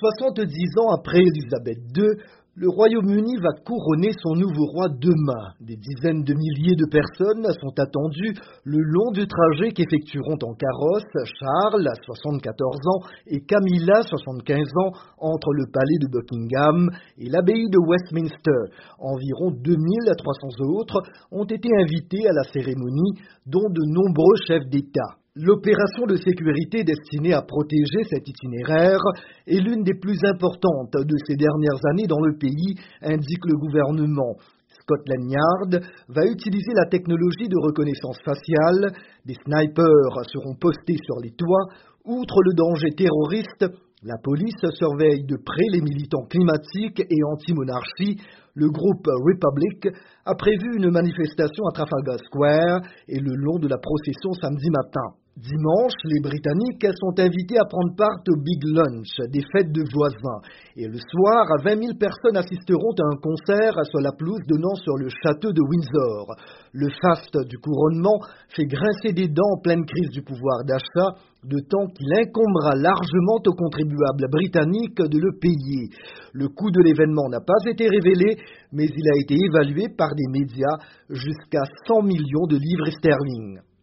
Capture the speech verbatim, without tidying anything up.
soixante-dix ans après Élisabeth deux, le Royaume-Uni va couronner son nouveau roi demain. Des dizaines de milliers de personnes sont attendues le long du trajet qu'effectueront en carrosse Charles, soixante-quatorze ans, et Camilla, soixante-quinze ans, entre le palais de Buckingham et l'abbaye de Westminster. Environ deux mille trois cents autres ont été invités à la cérémonie, dont de nombreux chefs d'État. L'opération de sécurité destinée à protéger cet itinéraire est l'une des plus importantes de ces dernières années dans le pays, indique le gouvernement. Scotland Yard va utiliser la technologie de reconnaissance faciale. Des snipers seront postés sur les toits. Outre le danger terroriste, la police surveille de près les militants climatiques et anti-monarchie. Le groupe Republic a prévu une manifestation à Trafalgar Square et le long de la procession samedi matin. Dimanche, les Britanniques sont invités à prendre part au Big Lunch, des fêtes de voisins. Et le soir, vingt mille personnes assisteront à un concert sur la pelouse donnant sur le château de Windsor. Le faste du couronnement fait grincer des dents en pleine crise du pouvoir d'achat, de temps qu'il incombera largement aux contribuables britanniques de le payer. Le coût de l'événement n'a pas été révélé, mais il a été évalué par des médias jusqu'à cent millions de livres sterling.